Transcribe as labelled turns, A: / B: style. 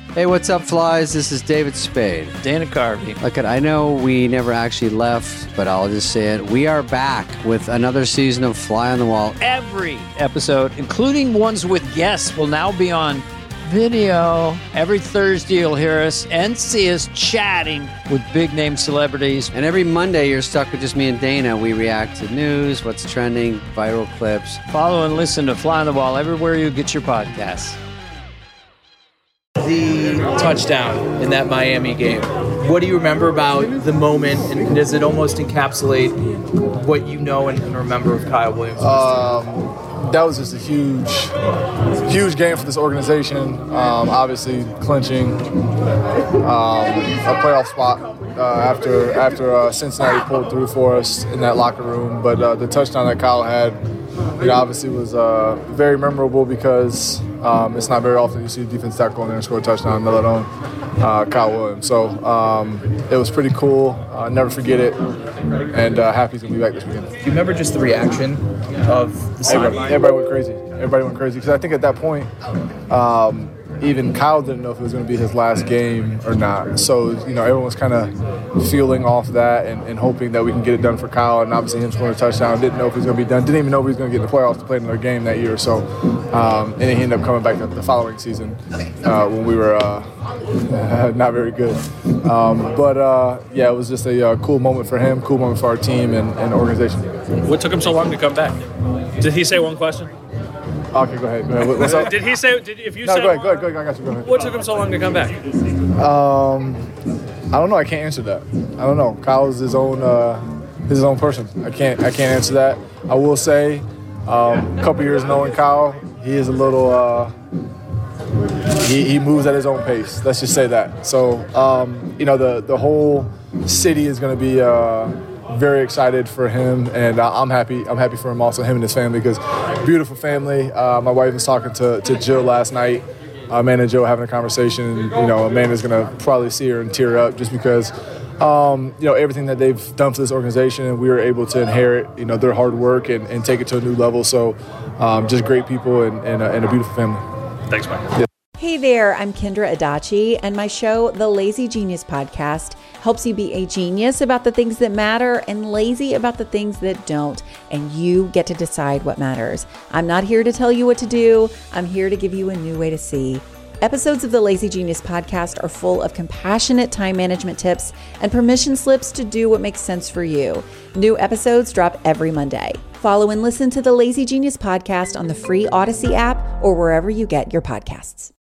A: Hey, what's up, flies? This is David Spade.
B: Dana Carvey.
A: Look, I know we never actually left, but I'll just say it. We are back with another season of Fly on the Wall.
B: Every episode, including ones with guests, will now be on video. Every Thursday, you'll hear us and see us chatting with big-name celebrities.
A: And every Monday, you're stuck with just me and Dana. We react to news, what's trending, viral clips.
B: Follow and listen to Fly on the Wall everywhere you get your podcasts.
C: The touchdown in that Miami game. What do you remember about the moment, and does it almost encapsulate what you know and remember of Kyle Williams?
D: That was just a huge game for this organization. Obviously, clinching a playoff spot after Cincinnati pulled through for us in that locker room. But the touchdown that Kyle had, obviously was very memorable because it's not very often you see a defense tackle in there and score a touchdown, let alone Kyle Williams. So it was pretty cool. I'll never forget it, and happy he's going to be back this weekend.
C: Do you remember just the reaction of the sideline?
D: Everybody went crazy. Everybody went crazy because I think at that point, even Kyle didn't know if it was going to be his last game or not. So, everyone was kind of feeling off that and hoping that we can get it done for Kyle. And obviously him scoring a touchdown, didn't know if he was going to be done. Didn't even know if he was going to get in the playoffs to play another game that year. So, and he ended up coming back the following season when we were not very good. It was just a cool moment for him, cool moment for our team and organization.
E: What took him so long to come back? Did he say one question?
D: Okay, go ahead. What's up?
E: Did he say?
D: Go ahead. I got you. Go ahead.
E: What took him so long to come back?
D: I don't know. I can't answer that. I don't know. Kyle's his own person. I can't answer that. I will say, a couple years knowing Kyle, he is a little. He moves at his own pace. Let's just say that. So, the whole city is going to be very excited for him, and I'm happy. I'm happy for him also, him and his family, because beautiful family. My wife was talking to Jill last night. Amanda and Jill having a conversation. Amanda's going to probably see her and tear up just because, everything that they've done for this organization, and we were able to inherit, their hard work and take it to a new level. So, just great people and a beautiful family.
E: Thanks, Mike.
D: Yeah.
F: Hey there, I'm Kendra Adachi, and my show, The Lazy Genius Podcast, helps you be a genius about the things that matter and lazy about the things that don't, and you get to decide what matters. I'm not here to tell you what to do. I'm here to give you a new way to see. Episodes of the Lazy Genius Podcast are full of compassionate time management tips and permission slips to do what makes sense for you. New episodes drop every Monday. Follow and listen to the Lazy Genius Podcast on the free Odyssey app or wherever you get your podcasts.